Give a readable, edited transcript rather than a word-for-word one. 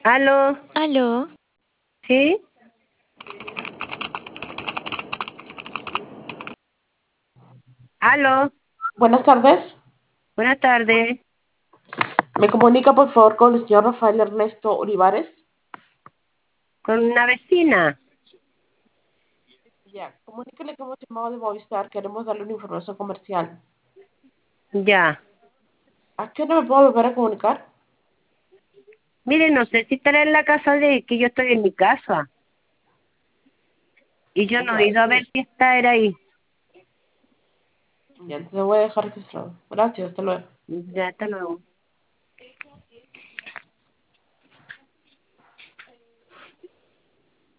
¿Aló? Aló, ¿Sí? ¿Aló? Buenas tardes. Buenas tardes. ¿Me comunica por favor con el señor Rafael Ernesto Olivares? ¿Con una vecina? Ya, comuníquele que hemos llamado de Movistar. Queremos darle una información comercial. Ya. ¿A qué hora me puedo volver a comunicar? Mire, no sé si estará en la casa de que yo estoy en mi casa. Y yo no Ya, he ido a ver si está era ahí. ya, entonces voy a dejar registrado. Gracias, hasta luego. Ya, hasta luego.